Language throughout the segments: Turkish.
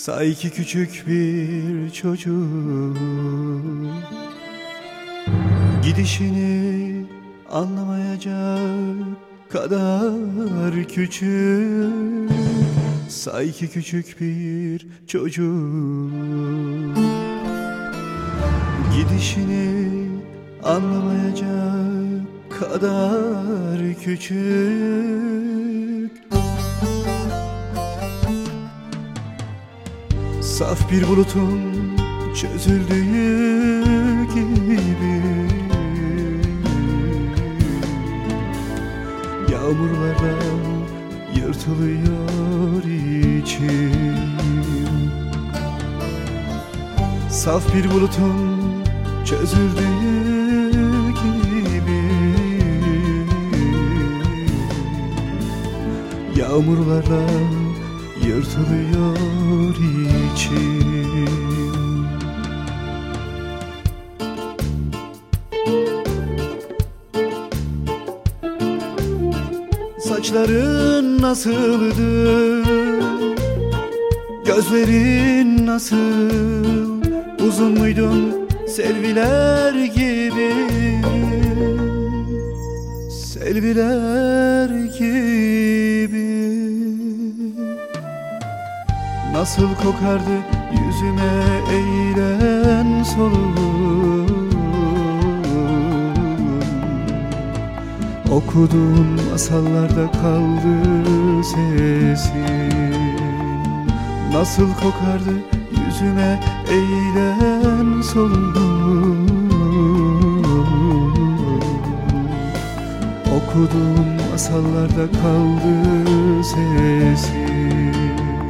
Sanki küçük bir çocuk, gidişini anlamayacak kadar küçük. Sanki küçük bir çocuk, gidişini anlamayacak kadar küçük. Saf bir bulutun çözüldüğü gibi, yağmurlarla yırtılıyor içim. Saf bir bulutun çözüldüğü gibi, yağmurlarla yırtılıyor içim. Saçların nasıldı, gözlerin nasıl, uzun muydun selviler gibi, selviler gibi. Nasıl kokardı yüzüme eğilen soluğun, okuduğun masallarda kaldı sesin. Nasıl kokardı yüzüme eğilen soluğun, okuduğun masallarda kaldı sesin.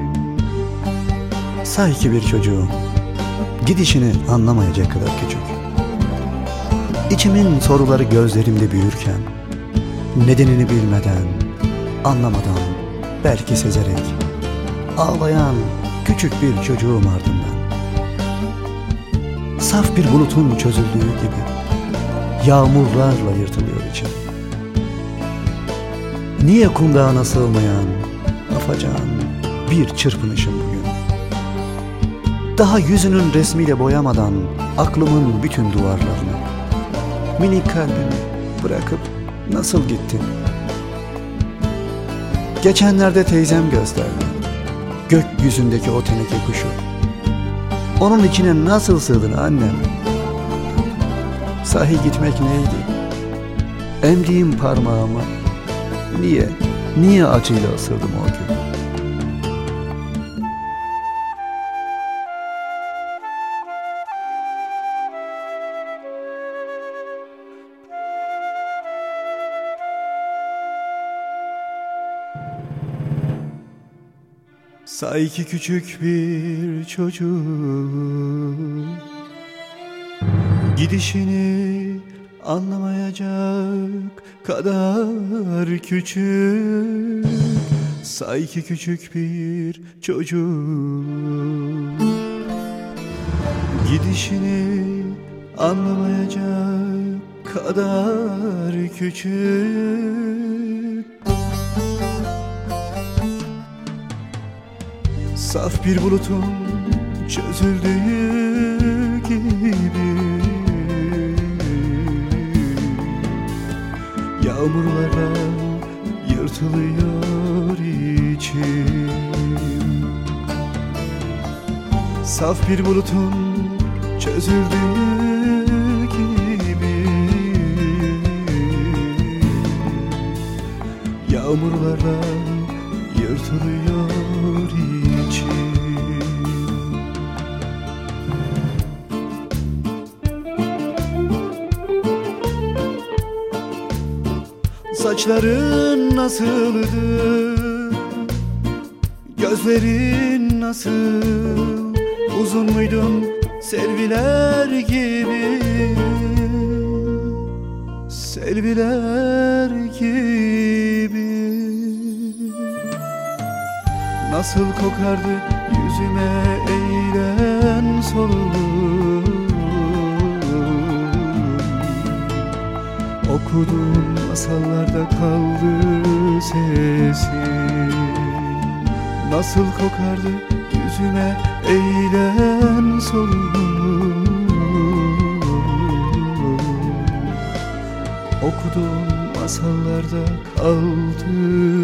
Sanki bir çocuğum, gidişini anlamayacak kadar küçük. İçimin soruları gözlerimde büyürken, nedenini bilmeden, anlamadan, belki sezerek, ağlayan küçük bir çocuğum ardından. Saf bir bulutun çözüldüğü gibi, yağmurlarla yırtılıyor içim. Niye kundağına sığmayan, afacan bir çırpınışım bugün? Daha yüzünün resmiyle boyamadan aklımın bütün duvarlarını, minik kalbimi bırakıp nasıl gittin? Geçenlerde teyzem gösterdi gökyüzündeki o teneke kuşu. Onun içine nasıl sığdın annem? Sahi gitmek neydi? Emdiğim parmağımı niye acıyla ısırdım o gün? Sanki küçük bir çocuk, gidişini anlamayacak kadar küçük. Sanki küçük bir çocuk, gidişini anlamayacak kadar küçük. Saf bir bulutun çözüldüğü gibi, yağmurlarla yırtılıyor içim. Saf bir bulutun çözüldüğü gibi, yağmurlarla yırtılıyor içim. Saçların nasıldı, gözlerin nasıl, uzun muydun selviler gibi, selviler gibi. Nasıl kokardı yüzüme eğilen soluğun, okuduğun masallarda kaldı sesin. Nasıl kokardı yüzüme eğilen soluğu. Okuduğum masallarda kaldı